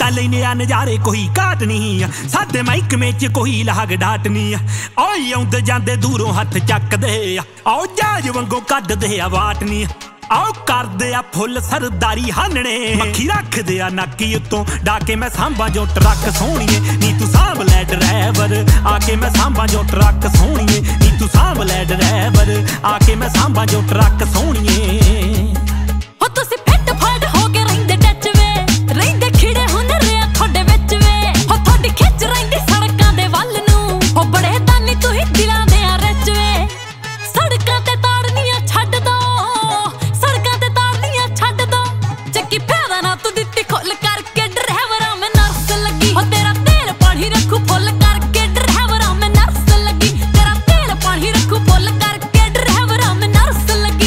लुट्टा लेने आ नजारे कोई घाट नहीं साडे महकमे च कोई लाग डाट नहीं ओए आउंदे जांदे दूरों हथ चकदे आओ जहाज वांगू कड्डदे आ वाट नहीं आओ करदे आ फुल सरदारी हानने मक्खी रखदे आ नाकी उत्तों डाके मैं सांभा जो ट्रक सोहणीए नी तू सांभ लै ड्राइवर आके मैं सांभा जो ट्रक सोहणीए नी तू सांभ लै ड्राइवर आके मैं सांभा जो ट्रक सोहणीए हो तुसी फिट फाट हो के रहिंदे टच वे रहिंदे खिड़े हुनर आ थोड़े विच वे हो थोड़ी खिच रहिंदी सड़कां दे वल नूं हो बड़े दानी तू ही दिलां दे आ रच वे सड़कां ते ताड़नियां छड्ड दो सड़कां ते ताड़नियां छड्ड दो चक्की पैदा ना तू दित्ती खोल करके ड्राइवरां मैं नर्स लगी हो तेरा तेल पानी रखू फुल करके ड्राइवरां मैं नर्स लगी तेरा तेल पानी रखू फुल करके ड्राइवरां मैं नर्स लगी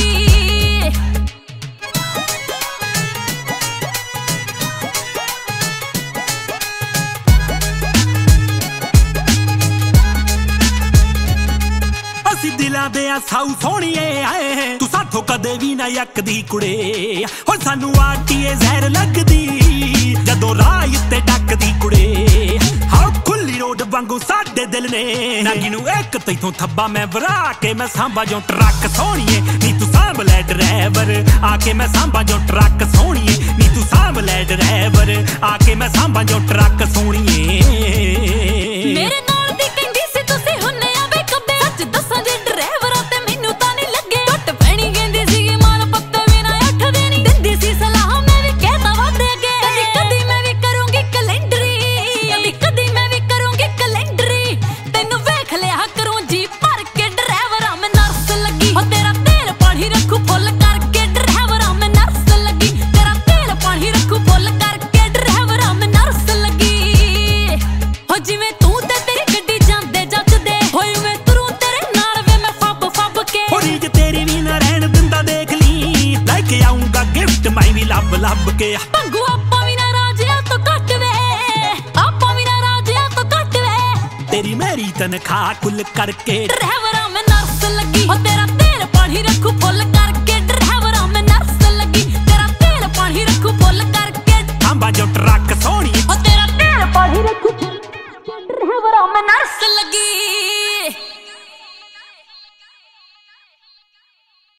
दिलां दे आ साऊ सोहणीए आए तू साथों कदे भी ना यकदी कुड़े हो सानू आटीए जहर लगदी जदों राह ते डकदी कुड़े हां खुली रोड वांगू साडे दिल ने नागी नू एक तैथों थब्बा मैं वरा के मैं सांभा जो ट्रक सोहणीए नी तू सांभ लै ड्राइवर आके मैं सांभा जो ट्रक सोहणीए नी तू सांभ लै ड्राइवर आके मैं सांभा जो ट्रक सोहणीए मेरे नाल दी कहंदी सी तुसी हुन्ने आवे कब्बे सच दसां जे ड्राइवरां ते मैनू तां नहीं लगे टुट पैणी कहंदी सी माल पत्ते भी ना अठदे नहीं दिंदी सी सलाह मैं भी कहता वादे अगे कदी कदी मैं भी करूंगी कैलेंडरी कदी कदी मैं भी करूंगी कैलेंडरी तैनू वेख लिया करूं जी भर के ड्राइवरां मैं नर्स लगी हो तेरा तेल पानी रखू फुल करके ड्राइवरां मैं नर्स लगी तेरा तेल पानी रखू फुल करके ड्राइवरां मैं नर्स लगी हो जिवें तू ते तेरी गड्डी जांदे जचदे होए मैं तुरूं तेरे नाल वे मैं फब फब के हो रीज तेरी भी ना रहन दिंदा देख ली लेके आऊंगा गिफ्ट मैं भी लब लब के पंगू आपां भी ना राजिया तो घट वे आपां भी ना राजिया तो घट वे तेरी मेरी तनख्वाह कुल करके ड्राइवरां मैं नर्स लगी हो तेरा तेल पानी रखू फुल